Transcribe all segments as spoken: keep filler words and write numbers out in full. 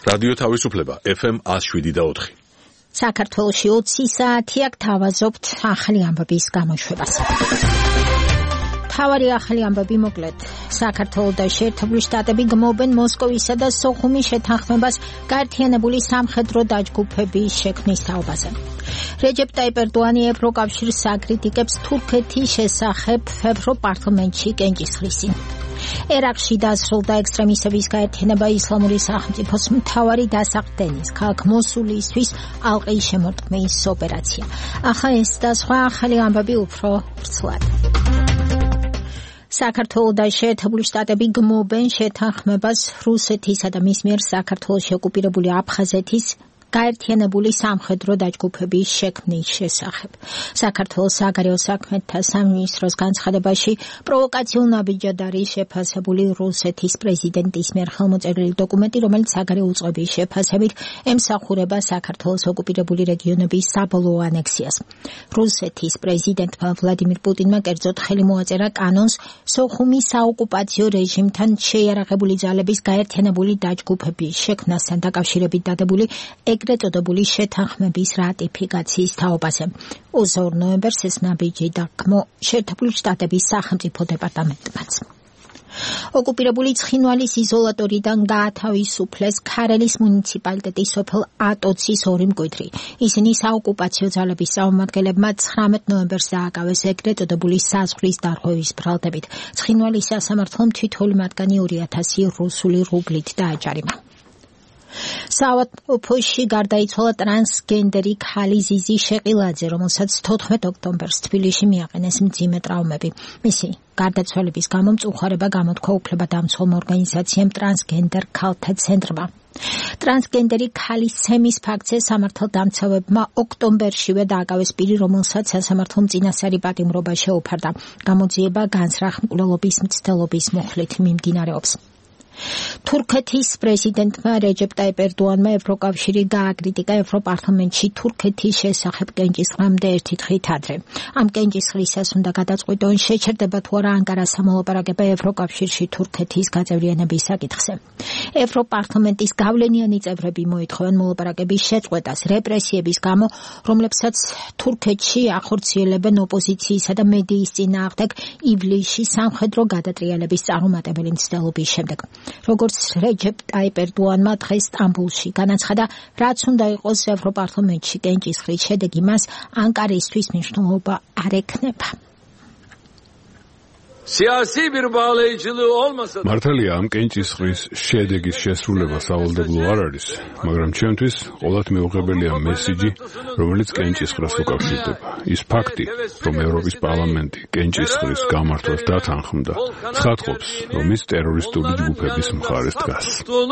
რადიო თავისუფლება ეფ ემ one oh seven და four. საქართველოში ოცი საათია გთავაზობთ ახალი ამბების გამოშვებას. თავარი ახალი ამბები მოკლედ. საქართველო და შეერთებული შტატები გმობენ მოსკოვისა და სოხუმის შეთანხმებას გაერთიანებული სამხედრო დაჯგუფების შექმნის თაობაზე. რეჯეპ ტაიპ ერდოანი ევროკავშირს აკრიტიკებს თურქეთის შესახებ ევროპარლამენტში კენჭისყრისი. ერაყში დასრულდა ექსტრემისტების გაერთიანება ისლამური სახელმწიფოს მთავარი დასაყრდენის ქალაქ მოსულისთვის ალყის შემორტყმის ოპერაცია. ახლა ეს და სხვა ახალი ამბები უფრო ვრცლად. საქართველო და შეერთებული შტატები გმობენ შეთანხმებას რუსეთისა და მის მიერ საქართველოში ოკუპირებული აფხაზეთის გაერთიანებული სამხედრო დაჯგუფების შექმნის შესახებ. საქართველოს საგარეო საქმეთა სამინისტროს განცხადებაში პროვოკაციულ ნაბიჯად არის შეფასებული რუსეთის პრეზიდენტის მიერ ხელმოწერილი დოკუმენტი, რომელიც საგარეო უწყების შეფასებით ემსახურება საქართველოს ოკუპირებული რეგიონების საბოლოო ანექსიას. რუსეთის პრეზიდენტმა ვლადიმირ პუტინმა კერძოდ ხელი მოაწერა კანონს სოხუმის საოკუპაციო რეჟიმთან შეიარაღებული ძალების გაერთიანებული დაჯგუფების შექმნასთან დაკავშირებით დადებული ეგრეთ წოდებული შეთანხმების რატიფიკაციის თაობაზე. ოცდაორ ნოემბერს ეს ნაბიჯი დაგმო შეერთებული შტატების სახელმწიფო დეპარტამენტმაც. ოკუპირებული ცხინვალის იზოლატორიდან გაათავისუფლეს ქარელის მუნიციპალიტეტის სოფელ ატოცის ორი მკვიდრი. ისინი საოკუპაციო ძალების წარმომადგენლებმა ცხრამეტ ნოემბერს დააკავეს ეგრეთ წოდებული საზღვრის დარღვევის ბრალდებით. ცხინვალის სასამართლომ თითოეული მათგანი ორი ათასი რუსული რუბლით დააჯარიმა. საავადმყოფოში გარდაიცვალა ტრანსგენდერი ქალი ზიზი შეყილაძე, რომელსაც თოთხმეტ ოქტომბერს თბილისში მიაყენეს მძიმე ტრავმები. მისი გარდაცვალების გამო მწუხარება გამოთქვა უფლებადამცველ ორგანიზაციამ ტრანსგენდერ ქალთა ცენტრმა. ტრანსგენდერი ქალის ცემის ფაქტზე სამართალდამცავებმა ოქტომბერშივე დააკავეს პირი, რომელსაც სასამართლომ წინასწარი პატიმრობა შეუფარდა. გამოძიება განზრახ მკვლელობის მცდელობის მუხლით მიმდინარეობს. თურქეთის პრეზიდენტმა რეჯეპ ტაიპ ერდოანმა ევროკავშირი გააკრიტიკა ევროპარლამენტში თურქეთის შესახებ კენჭისყრამდე ერთი დღით ადრე. ამ კენჭისყრისას უნდა გადაწყვიტონ შეჩერდება თუ არა ანკარას მოლაპარაკება ევროკავშირში თურქეთის გაწევრიანების საკითხზე. ევროპარლამენტის გავლენიანი წევრები მოითხოვენ მოლაპარაკების შეწყვეტას რეპრესიების გამო, რომლებსაც თურქეთში ახორციელებენ ოპოზიციისა და მედიის წინააღმდეგ ივლისში სამხედრო გადატრიალების წარუმატებელი მცდელობის შემდეგ. როგორც რეჯეპ ტაიპ ერდოანმა დღეს სტამბულში განაცხადა, რაც უნდა იყოს ევროპარლამენტში კენჭისყრის შედეგი მას ანკარისთვის მნიშვნელობა არ ექნება. მართალია ამ კენჭისყრის შედეგის შესრულება სავალდებულო არ არის, მაგრამ ჩემთვის ყოველთ მეუღებელია მესიჯი, რომელიც კენჭისყრას უკავშირდება. ის ფაქტი, რომ ევროპის პარლამენტი კენჭისყრის გამართვას დათანხმდა, ცხადყოფს, რომ ის ტერორისტული ჯგუფების მხარეს დგას.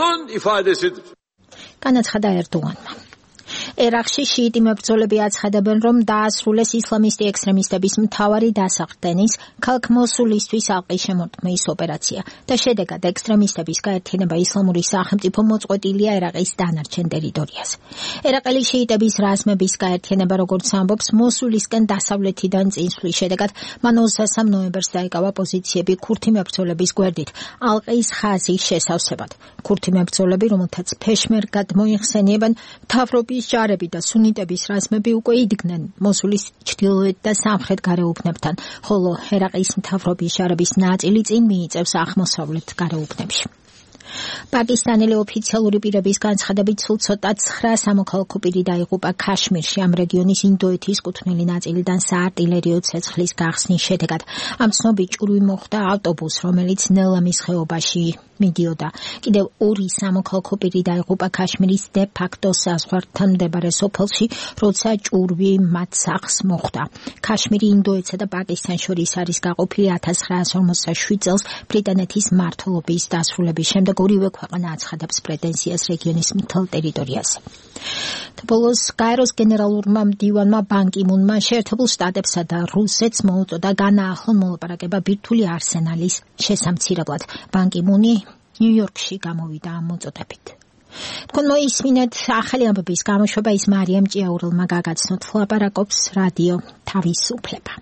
განაცხადა ერდოანმა. ერაყში შიიტი მებრძოლები აცხადებენ, რომ დაასრულეს ისლამისტი ექსტრემისტების მთავარი დასაყრდენის ქალაქ მოსულისთვის ალყის შემორტყმის ოპერაცია და შედეგად ექსტრემისტების გაერთიანება ისლამური სახელმწიფო მოწყვეტილია ერაყის დანარჩენ ტერიტორიაზე. ერაყელი შიიტების რაზმების გაერთიანება, როგორც ამბობს, მოსულისკენ დასავლეთიდან წინსვლის შედეგად მან ოცდასამ ნოემბერს დაიკავა პოზიციები ქურთი მებრძოლების გვერდით ალყის ხაზის შესავსებად. ქურთი მებრძოლები, რომელთაც ფეშმერგად მოიხსენიებენ, მთავრობის ჯარები და სუნიტების რაზმები უკვე იდგნენ მოსულის ჩრდილოეთ და სამხრეთ გარეუბნებთან, ხოლო ერაყის მთავრობის ჯარების ნაწილი წინ მიიწევს აღმოსავლეთ გარეუბნებში. პაკისტანელი ოფიციალური პირების განცხადებით სულ ცოტა ცხრა სამოქალაქო პირი დაიღუპა ქაშმირში, ამ რეგიონის ინდოეთის კუთვნილი ნაწილიდან საარტილერიო ცეცხლის გახსნის შედეგად. ამ ცნობი ჭურვი მოხდა ავტობუსს, რომელიც ნელამის ხეობაში მიდიოდა. კიდევ ორი სამოქალაქო პირი დაიღუპა ქაშმირის დე ფაქტო საზღვართან მდებარე სოფელში, როცა ჭურვი მათ სახლს მოხვდა. ქაშმირი ინდოეთსა და პაკისტანს შორის არის გაყოფილი ათას ცხრაასი ორმოცდაშვიდ წელს ბრიტანეთის მმართველობის დასრულების შემდეგ. ორივე ქვეყანა აცხადებს პრეტენზიას რეგიონის მთელ ტერიტორიაზე. ბოლოს გაეროს გენერალურმა მდივანმა ბან კი მუნმა შეერთებულ შტატებსა და რუსეთს მოუწოდა განაახლონ მოლაპარაკება ბირთვული არსენალის შესამცირებლად. ბან კი მუნი ნიუ-იორკში გამოვიდა ამ მოწოდებით. თქვენ მოისმინეთ ახალი ამბების გამოშვება, ის მარიამ ჭიაურელმა გაგაცნოთ, ლაპარაკობს რადიო თავისუფლება.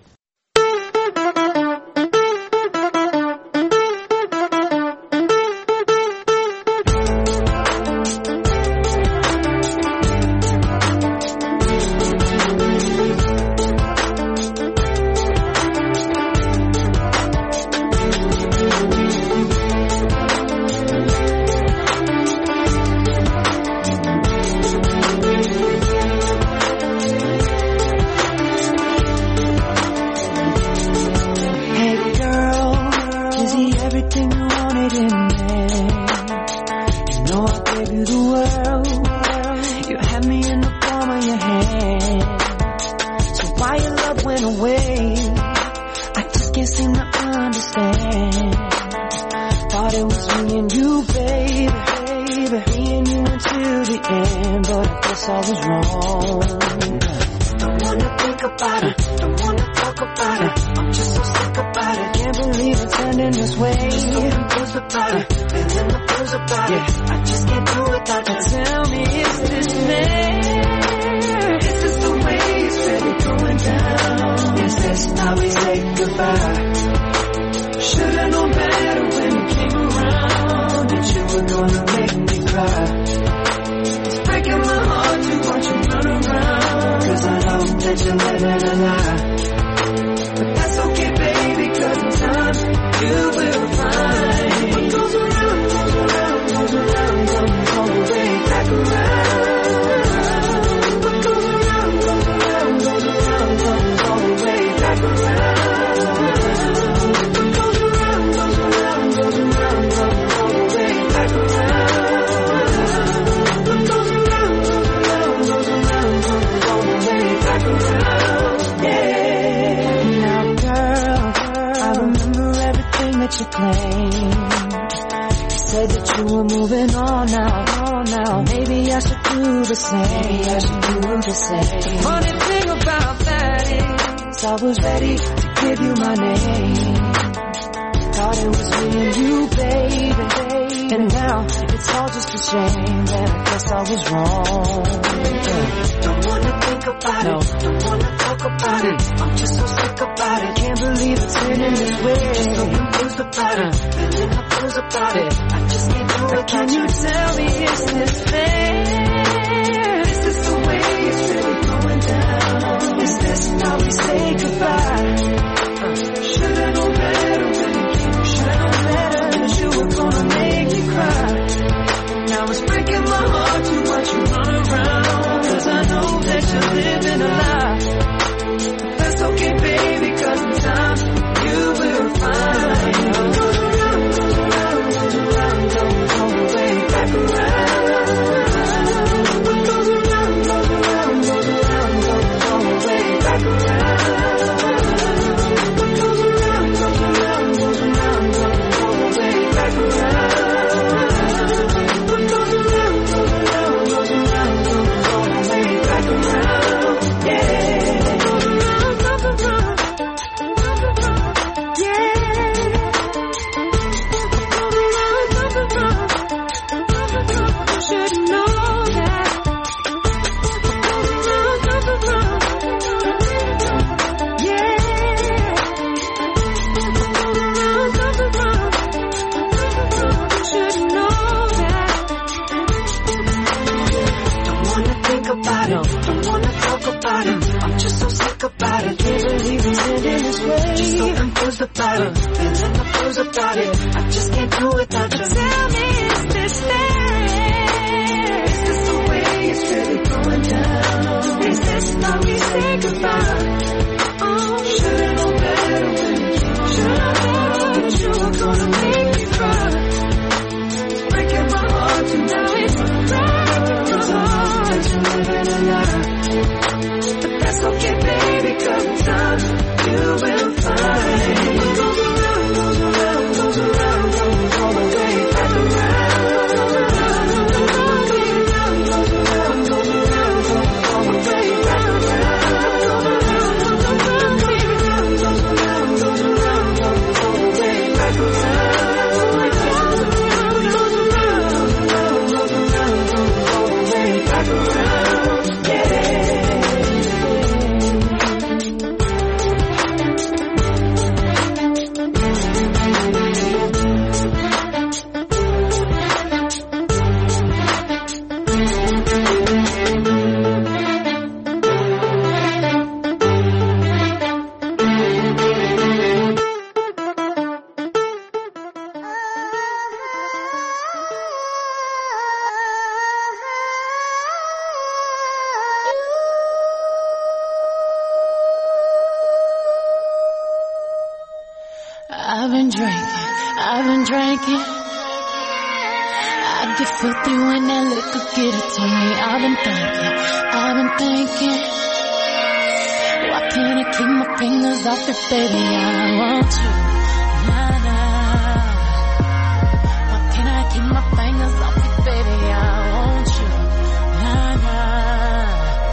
can't seem to understand. Thought it was me and you, baby, baby. Me and you until the end, but I guess I was wrong. Don't wanna think about it, don't wanna talk about it. I'm just so sick about it. Can't believe it's ending this way. Just so confused about it, feeling the blues about it. I just can't do it without you. Tell me, is this fair? Is this the way it's really going down? Is this how we say goodbye? Should've known better when you came around that you were gonna make me cry. It's breaking my heart to watch you run around, cause I know that you're living a lie. But that's okay, baby, cause in time you will find what goes around, goes around, goes around, comes all the way back around. What goes around, goes around, goes around, comes all the way back around. You claimed. You said that you were moving on now, on now. Maybe I should do the same. Maybe I should do the same. The funny thing about that is, I was ready to give you my name. Thought it was me and you, baby, baby. And now it's all just a shame that I guess I was wrong. Don't wanna think about no. it, don't wanna talk about it. I'm just so sick about it. Can't believe it's ending this way. Just so confused about it, feeling the blues about it. I just can't do it. Can you tell me, is this fair? Is this the way it's really going down? Is this how we say goodbye? Should've known better when you came. Should've known better that you were gonna make me cry. Now it's breaking my heart to watch you run around, cause I know that you're living a lie. That's okay, baby, cause in time you will find what goes around, goes around, goes around, comes all the way back around. What goes around, goes around, goes around, comes all the way back around. What goes around, goes around, goes around, comes all the way back around. What goes around, goes around, goes around, comes all the way back around. Yeah. About it, feeling the blues about it. I just can't do without you. Tell me, is this fair? Is this the way it's really going down? Is this how we say goodbye? Oh, should've known better when you came. Should've known that you were gonna make me cry. It's breaking my heart to now it's breaking my heart that you're living a lie. But that's okay, baby, cause in time you will find. What goes around, goes around, goes around, comes all the way back around. Goes around, goes around, goes around, comes all the way back around. Goes around, goes around, goes around, goes around, comes all the way back around. Goes around, goes around, goes around, comes all the way back around. Yeah. I've been drinking, I've been drinking. I get filthy when that liquor get it to me. I've been thinking, I've been thinking. Why can I keep my fingers off it, baby? I want you. Nah, nah. Why can't I keep my fingers off it, baby? I want you. Nah, nah.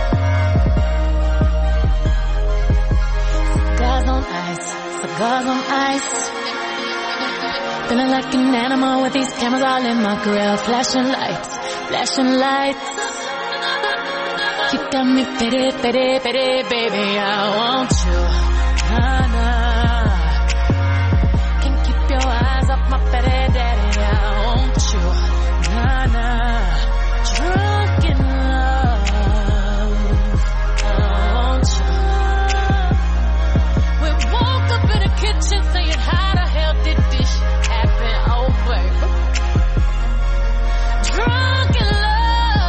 Cigars on ice, cigars on ice. Feeling like an animal with these cameras all in my grill. Flashing lights, flashing lights. You got me pity, pity, pity, baby, I want you. Nah, nah. Can't keep your eyes off my pity, daddy, I want you. Nah, nah. Drunk in love, I want you. We woke up in the kitchen saying, how the hell did this shit happen? Oh, baby. Drunk in love.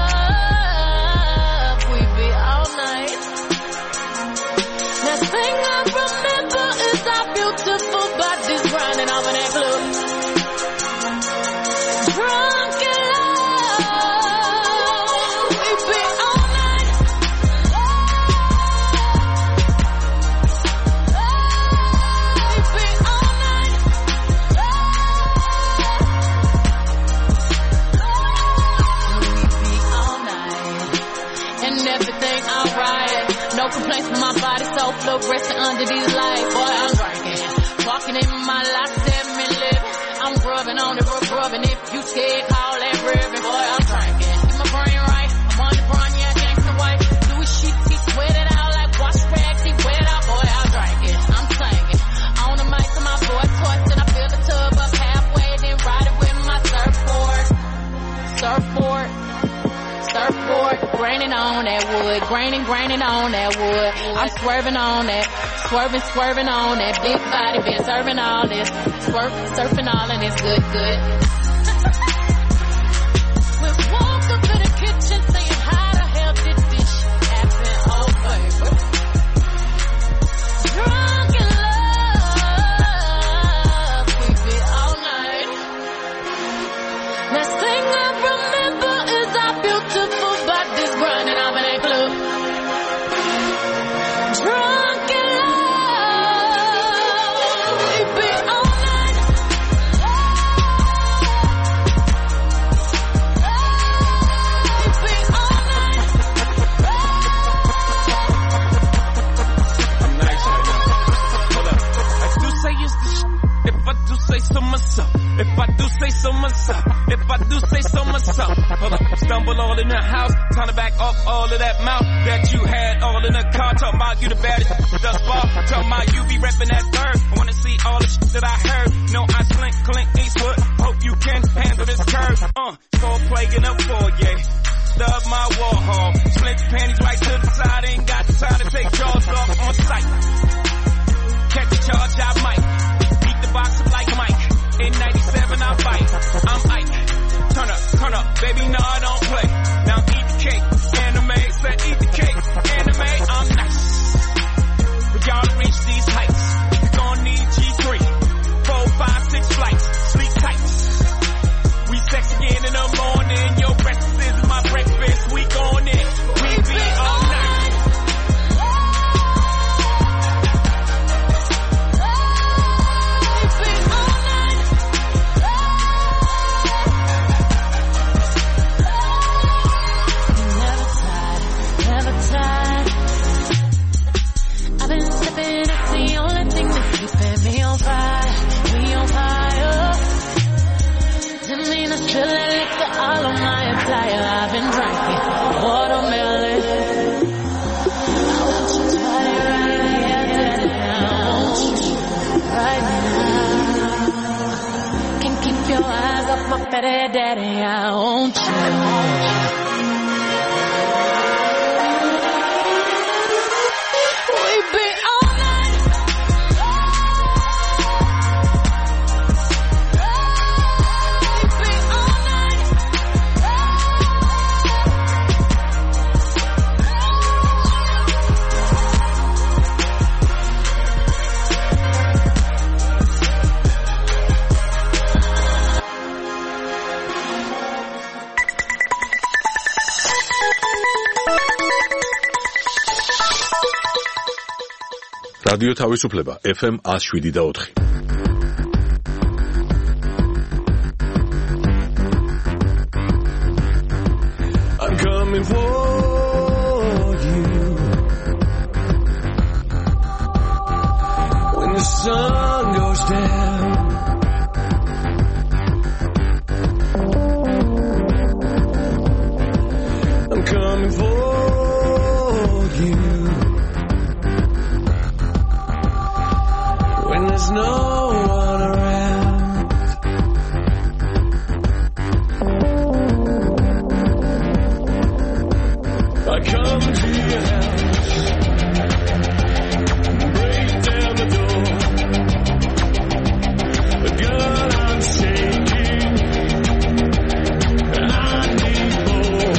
Beautiful bodies grinding off in that club. Drunk in love, we be all night. We be all night. We be all night. And everything alright. No complaints from my body, so fluorescent under these lights. Boy, I'm drinking. Walking in my life, seven living. I'm grubbing on it, we're grubbing. If you scared, call that ribbon. Boy, I'm drinking. Get my brain right. I'm on the brain, yeah, gangsta white. Louis sheets, he sweat it out like wash rags. He wet out, boy, I'm drinking. I'm singing. On the mic to my boy, toys, and I fill the tub up halfway, then ride it with my surfboard. Surfboard. Surfboard, graining on that wood, graining, graining on that wood. I'm swerving on that, swerving, swerving on that big body, been serving all this, swerve, surfing all and it's good, good. We woke up in the kitchen saying, how the hell did this shit happen? Oh, baby. Drunk in love, we be all night. Last thing I remember is our beautiful bodies grinding off in that club. Drunk in love, we be all night. We be all night. I'm nice right now. Hold up. I do say it's the sh- if I do say so myself. If I do say so myself. If I do say so myself. Hold up. Stumble all in the house. Time to back off all of that mouth that you had all in the car. Talking about you the baddest thus far. Talking about you be repping that third. I wanna see all the shit that I heard. No, I slink, Clint Eastwood. Hope you can handle this curve. Uh, score play in a foyer. Stub my Warhol. Split your panties right to the side. Ain't got time to take jaws off on sight. Catch a charge, I might. Beat the box up like Mike. In ninety-seven, I bite. I'm Ike. Turn up, turn up, baby, no, I don't play. Now eat the cake, anime, said eat the cake, anime, I'm nice. For y'all to reach these heights, you gon' need G three, four, five, six flights, sleep tight. We sex again in the morning, your breakfast is my breakfast, we gon' in, we be all night. I've been sipping, it's the only thing that's keeping me on fire, me on fire. Didn't mean to spill that liquor all on my attire. I've been drinking watermelon. I want you right, right, yeah, I want you right now. Can't keep your eyes off my petty daddy. I want you. რადიო თავისუფლება ეფ ემ one oh seven და four. I'm coming for you when the sun goes down. I'm coming for you when there's no one around. I come to your house, break down the door. But God, I'm shaking, and I need more.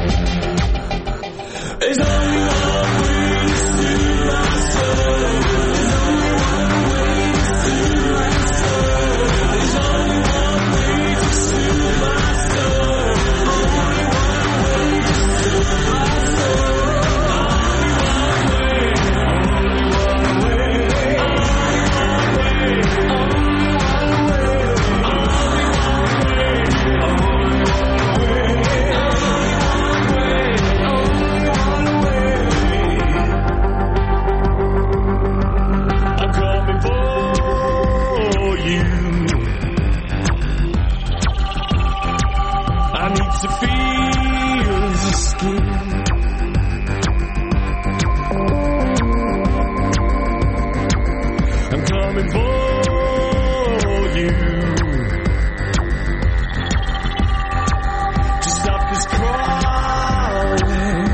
There's only one way to soothe my soul. There's only one way to soothe my soul. There's only one way to soothe my soul. Only one way to soothe my soul. I'm coming for you. I need to feel your skin. I'm coming for you to stop this crawling.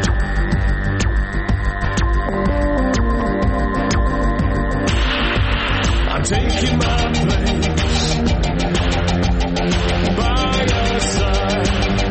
I'm taking my place by your side.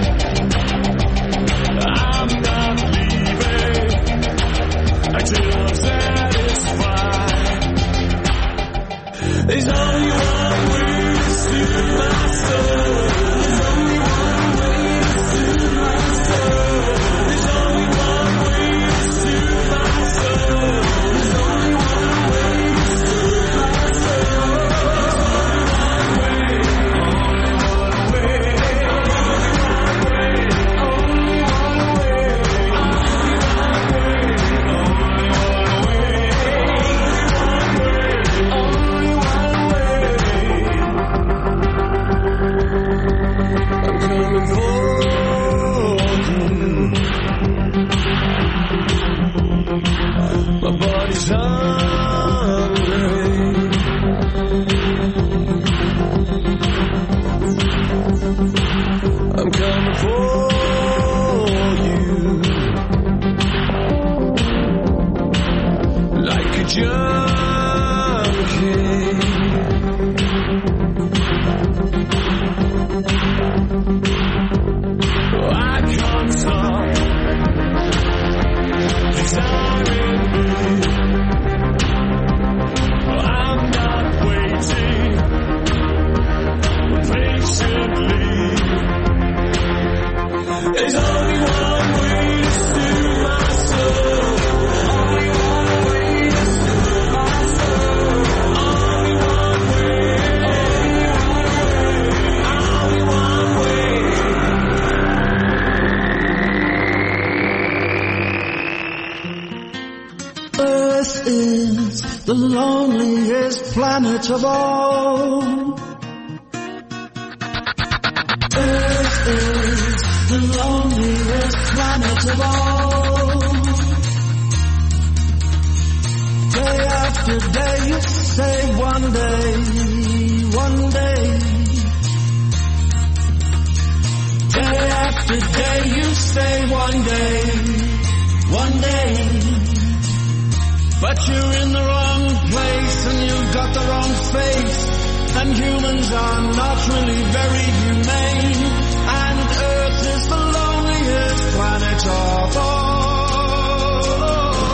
I'm not leaving until I'm satisfied. There's only one way to soothe my soul. There's only one way to soothe my soul. There's only one way to soothe my soul. There's only one way to soothe my soul. I'm coming for you. My body's hungry. I'm coming for you like a junkie. I can't stop desiring you. I'm not waiting patiently. There's only one way to soothe my soul. Only one way to soothe my soul. Only one way. Only one way. Earth is the loneliest planet of all. Earth is the loneliest planet of all. Day after day you say one day, one day. Day after day you say one day, one day. But you're in the wrong place and you've got the wrong face. And humans are not really very humane. And Earth is the loneliest planet of all.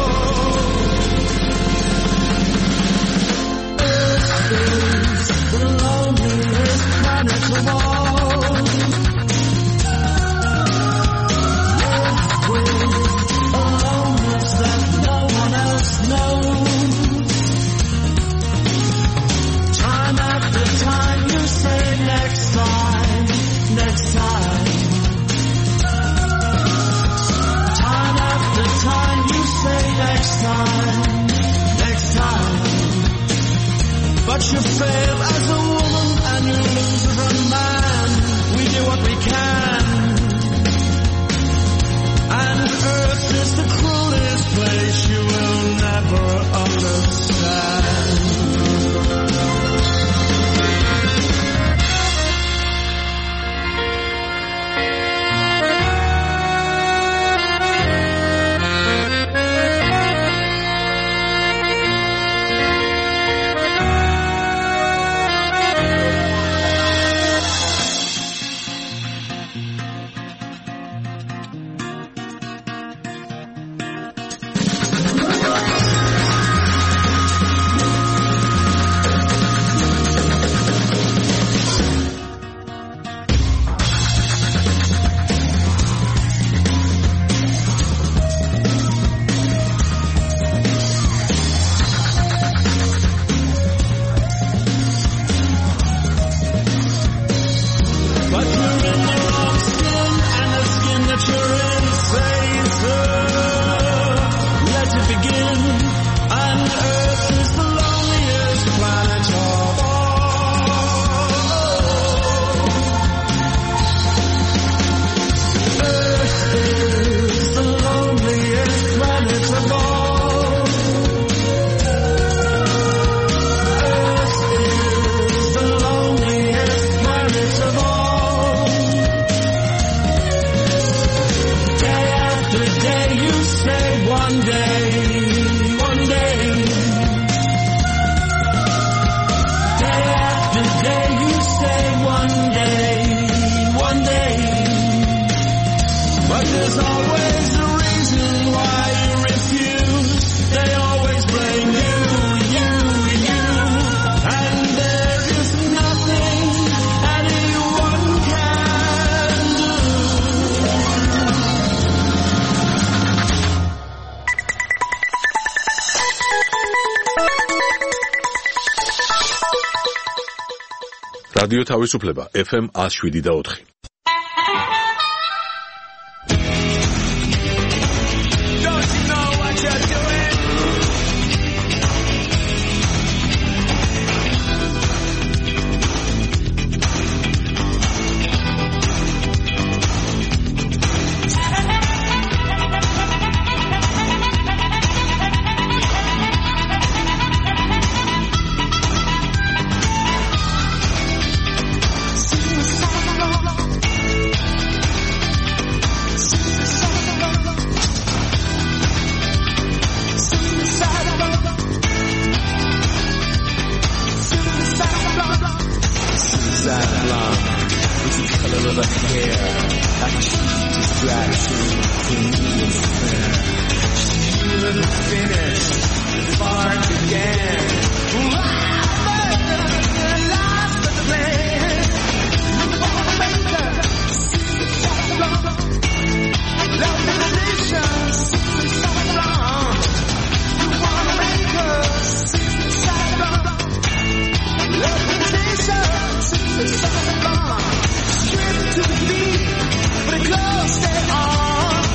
Earth is the loneliest planet of all. Earth with a loneliness that no one else knows. But you fail as a woman and you lose as a man. We do what we can. And Earth is the cruelest place you will never understand. რადიო თავისუფლება ეფ ემ one oh seven და four.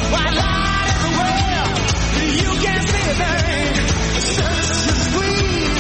Squeeze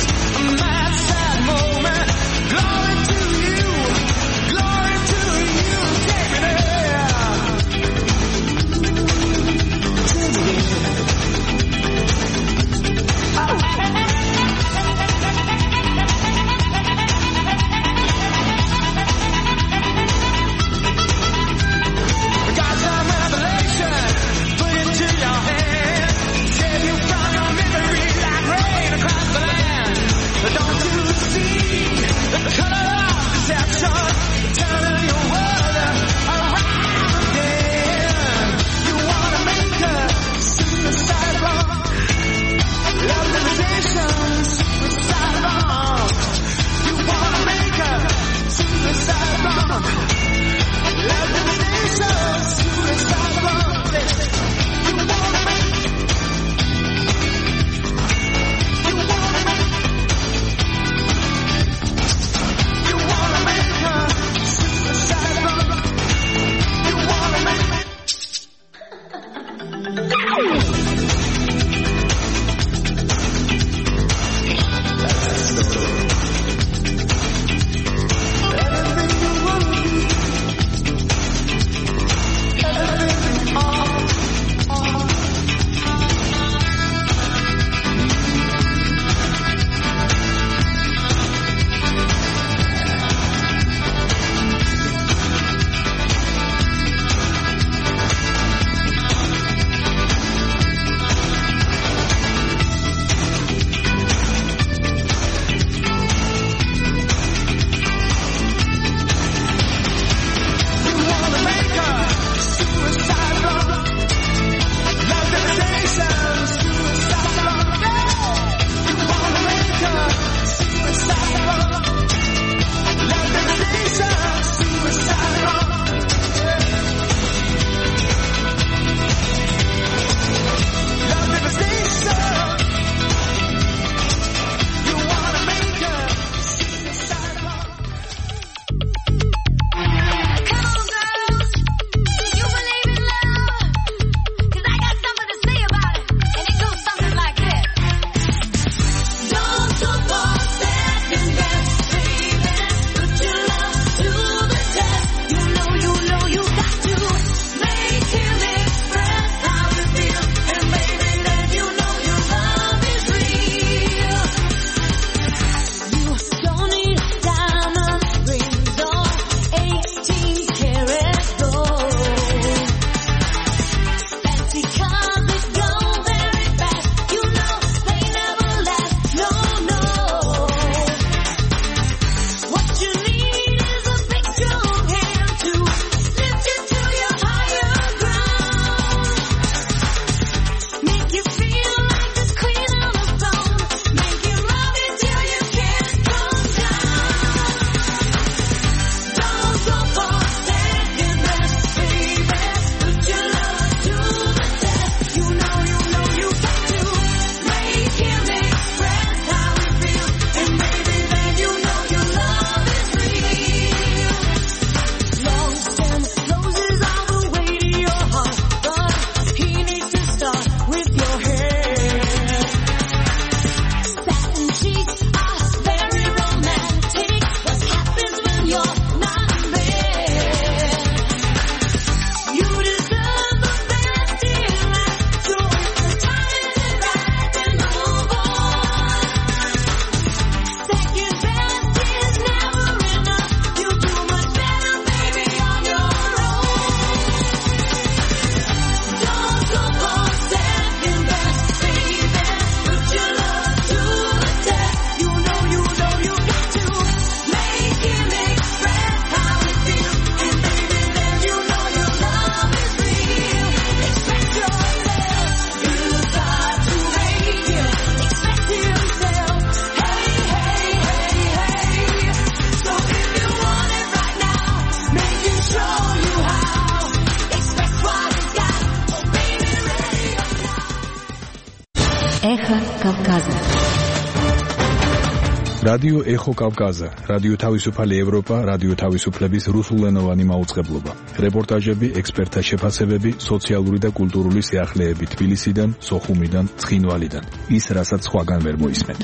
რადიო ეხო კავკაზა, რადიო თავისუფალი ევროპა, რადიო თავისუფლების რუსულენოვანი მაუწყებლობა. რეპორტაჟები, ექსპერტთა შეფასებები, სოციალური და კულტურული სიახლეები თბილისიდან, სოხუმიდან, ცხინვალიდან. ის, რასაც სხვაგან ვერ მოისმენთ.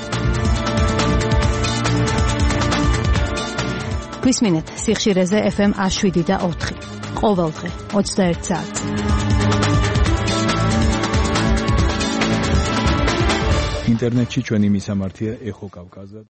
გვისმინეთ სიხშირეზე ეფ ემ შვიდი და ოთხი. ყოველდღე ოცდაერთ საათს. ინტერნეტში ჩვენი მისამართია ეხო კავკაზა.